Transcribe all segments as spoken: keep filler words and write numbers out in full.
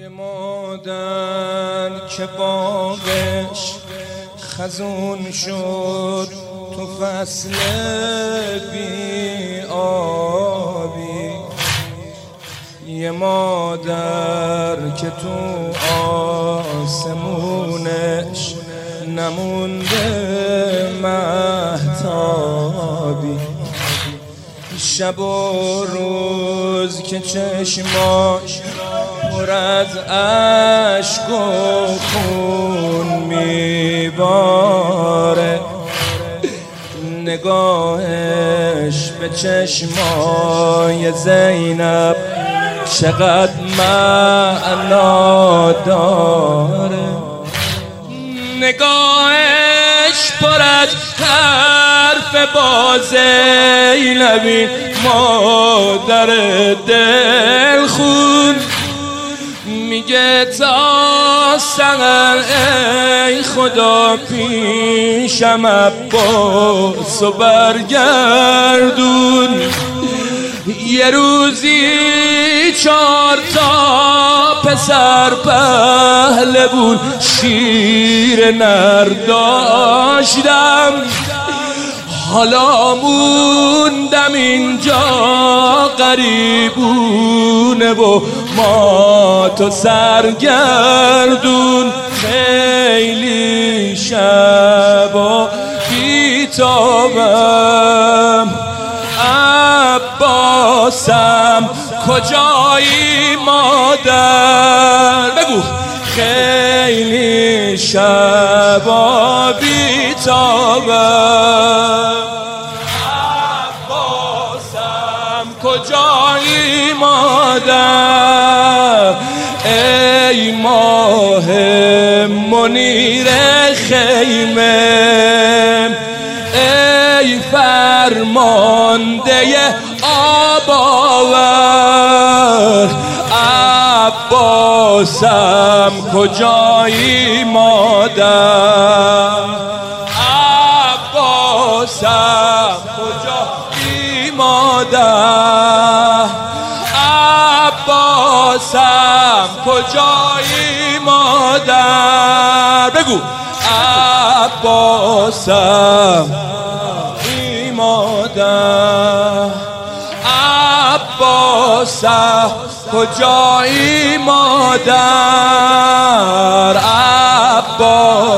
یه مادر که باغش خزون شد تو فصل بی آبی، یه مادر که تو آسمونش نمونده مهتابی، شب و روز که چشماش پر از اشک و خون میباره، نگاهش به چشمای زینب چقدر معنا داره، نگاهش پر از حرف با زینبی مادر دلخون، میگه تا سحر ای خدا پیشم عباس و برگردون، یه روزی چار تا پسر پهلوون شیر نر داشتم، حالا موندم اینجا غریبونه و ما تو سرگردون، خیلی شب و بیتابم عباسم کجایی مادر، بگو خیلی شب و بیتابم عباسم کجایی مادر، ای ماه منیر خیمه، ای فرمانده آب آور، عباسم کجایی مادر، عباسم کجایی مادر، عباسم کجایی مادر، بگو عباسم ای مادر، عباسم کجایی مادر، عباس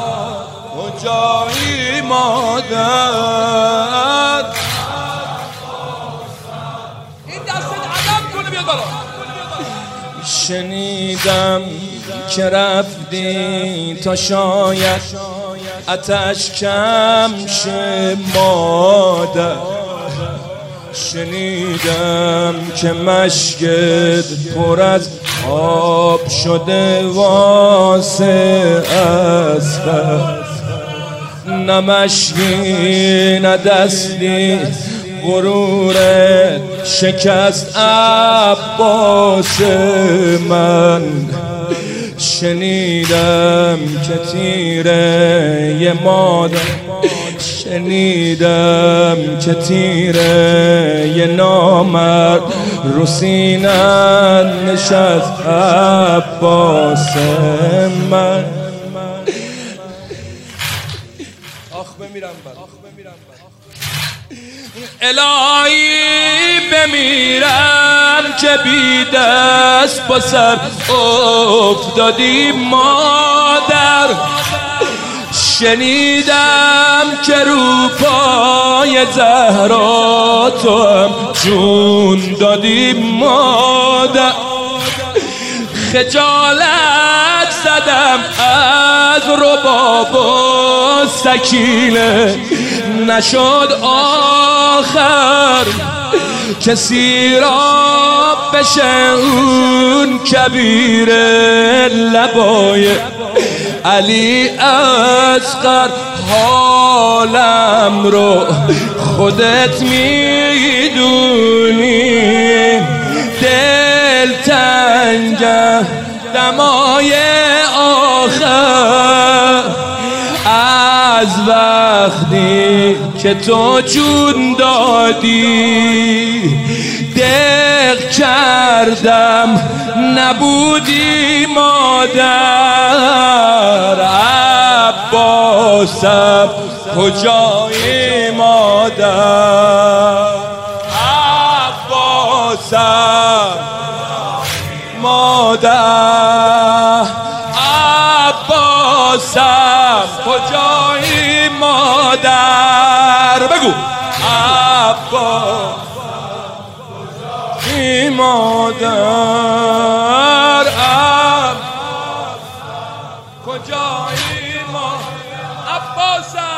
کجایی مادر، این دست ادب کنه بیاد بالا. شنیدم که رفتی تا شاید آتش کم شه مادر، شنیدم که مشکت پر از آب شده واسه اسفل، نه مشکی نه دستی غرورت شکست عباس من، شنیدم که تیره یه مادر، شنیدم که تیره یه نامرد رو سینه‌ات نشست عباس من، آخ بمیرم بر الهی بمیرم که بی دست با سر افتادی مادر، شنیدم که رو پای زهرا تو هم جون دادی مادر، خجالت زدم از رباب و سکینه، نشد آخر کسی را بشه اون کبیر لبای علی اصغر، حالم رو خودت میدونی، دل تنگم دمای آخر، از وقتی که تو جون دادی دق کردم نبودی مادر، عباسم کجایی مادر، عباسم مادر، عباسم کجایی مادر، بگو عباس کجایی مادر، عباس کجایی مادر، عباسم